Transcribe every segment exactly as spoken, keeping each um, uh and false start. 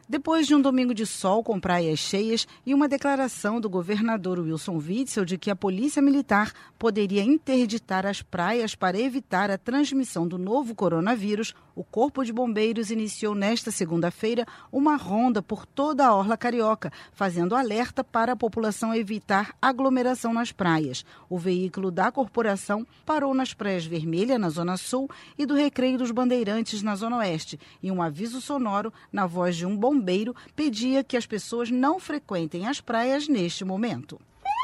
Depois de um domingo de sol com praias cheias e uma declaração do governador Wilson Witzel de que a Polícia Militar poderia interditar as praias para evitar a transmissão do novo coronavírus, o Corpo de Bombeiros iniciou nesta segunda-feira uma ronda por toda a orla carioca, fazendo alerta para a população evitar aglomeração nas praias. O veículo da corporação parou nas Praias Vermelha, na Zona Sul, e do Recreio dos Bandeirantes, na Zona Oeste, e um aviso sonoro, na voz de um bombeiro, pedia que as pessoas não frequentem as praias neste momento.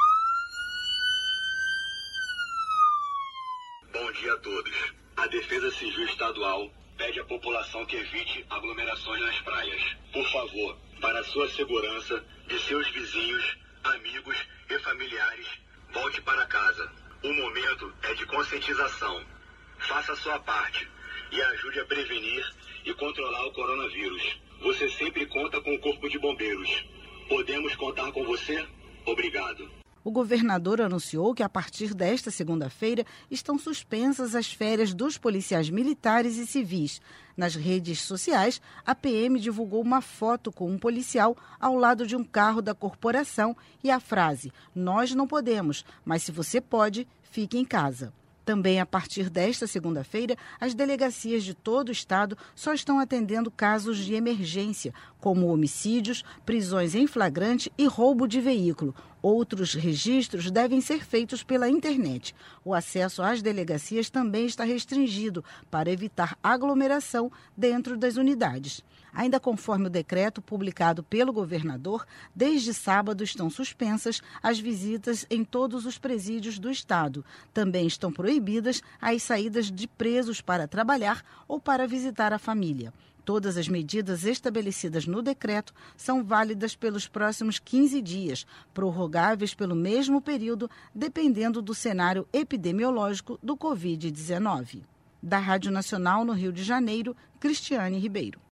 Bom dia a todos. A Defesa Civil Estadual pede à população que evite aglomerações nas praias. Por favor, para a sua segurança, de seus vizinhos, amigos e familiares, volte para casa. O momento é de conscientização. Faça a sua parte e ajude a prevenir e controlar o coronavírus. Você sempre conta com o Corpo de Bombeiros. Podemos contar com você? Obrigado. O governador anunciou que, a partir desta segunda-feira, estão suspensas as férias dos policiais militares e civis. Nas redes sociais, a P M divulgou uma foto com um policial ao lado de um carro da corporação e a frase: "Nós não podemos, mas se você pode, fique em casa". Também, a partir desta segunda-feira, as delegacias de todo o estado só estão atendendo casos de emergência, como homicídios, prisões em flagrante e roubo de veículo. Outros registros devem ser feitos pela internet. O acesso às delegacias também está restringido para evitar aglomeração dentro das unidades. Ainda conforme o decreto publicado pelo governador, desde sábado estão suspensas as visitas em todos os presídios do estado. Também estão proibidas as saídas de presos para trabalhar ou para visitar a família. Todas as medidas estabelecidas no decreto são válidas pelos próximos quinze dias, prorrogáveis pelo mesmo período, dependendo do cenário epidemiológico do covid dezenove. Da Rádio Nacional no Rio de Janeiro, Cristiane Ribeiro.